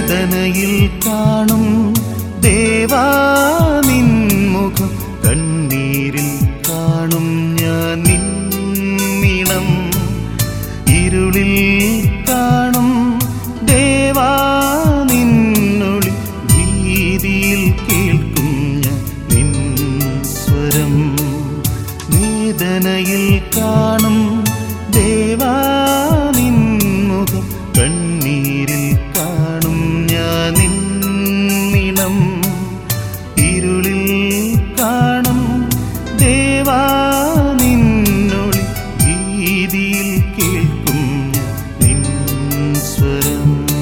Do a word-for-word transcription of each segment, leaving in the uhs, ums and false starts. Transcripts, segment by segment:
വേദനയിൽ കാണും ദേവാ നിൻ മുഖം, കണ്ണീരിൽ കാണും ഞാൻ നിന്നിണം. ഇരുളിൽ കാണും ദേവാ നിന്നൊളി, ഭീതിയിൽ കേൾക്കും ഞാൻ നിൻ സ്വരം. വേദനയിൽ കാണും ദേവാ നിൻ മുഖം, കണ്ണീരിൽ കാണും ഞാൻ നിന്നിണം. ഇരുളിൽ കാണും ദേവാ നിന്നൊളി, ഭീതിയിൽ കേൾക്കും ഞാൻ നിൻ സ്വരം.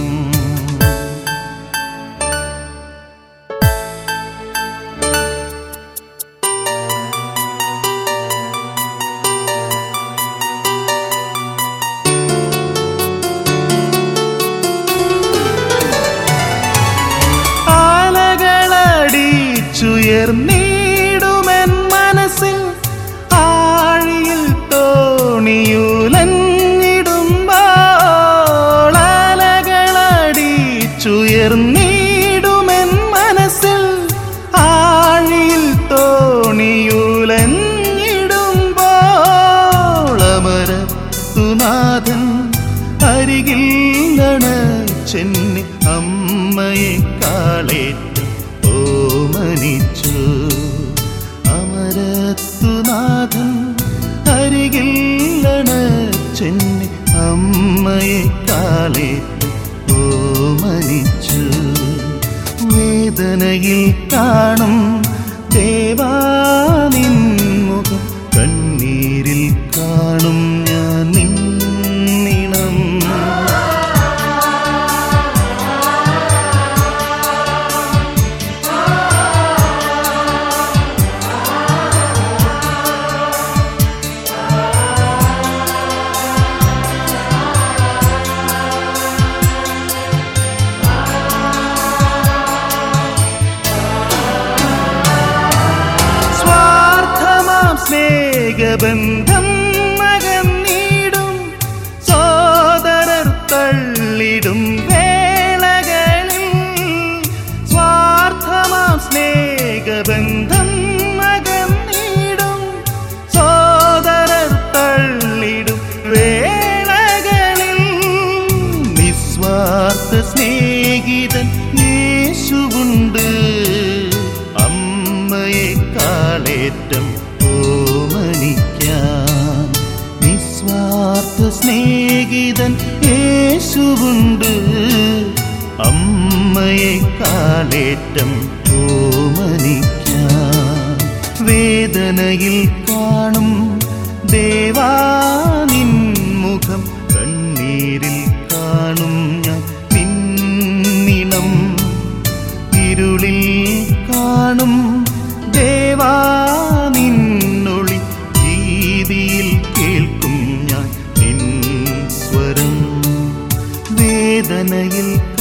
ഉയർന്നിടുമെൻ മനസ്സിൽ ആഴിയിൽ തോണിയുലഞ്ഞിടുമ്പോൾ, അലകളടിച്ചുയർന്നിടുമെൻ മനസ്സിൽ ആഴിയിൽ തോണിയുലഞ്ഞിടുമ്പോൾ, അമരത്തുനാഥൻ അരികിൽ അണച്ചെന്നെ അമ്മയെ കാളേറ്റം ഓമനിച്ചു. അമരത്തുനാഥൻ അരികിൽ അണച്ചെന്നെ അമ്മയെ കാളേറ്റം ഓമനിച്ചു. വേദനയിൽ കാണും ദേവാ നിൻ മുഖം, കണ്ണീരിൽ കാണും ഞാൻ നിന്നിണം. സ്നേഹബന്ധം അകന്നിടും സോദരർ തള്ളിടും വേളകളിൽ, സ്വാർത്ഥമാം സ്നേഹബന്ധം അകന്നിടും സോദരർ തള്ളിടും വേളകളിൽ, നിസ്വാർത്ഥ സ്നേഹിതൻ യേശുവുണ്ട്. അമ്മയെ കാളേറ്റം ഓമനിക്കാൻ നിസ്വാർത്ഥ സ്നേഹിതൻ യേശുവുണ്ട്. അമ്മയെ കാളേറ്റം ഓമനിക്കാൻ. വേദനയിൽ കാണും ദേവാ നിൻ മുഖം, കണ്ണീരിൽ കാണും ഞാൻ നിന്നിണം. ഇരുളിൽ കാണും ദേവാ നിന്നൊളി, ഭീതിയിൽ കേൾക്കും ഞാൻ നിൻ സ്വരം. വേദനയിൽ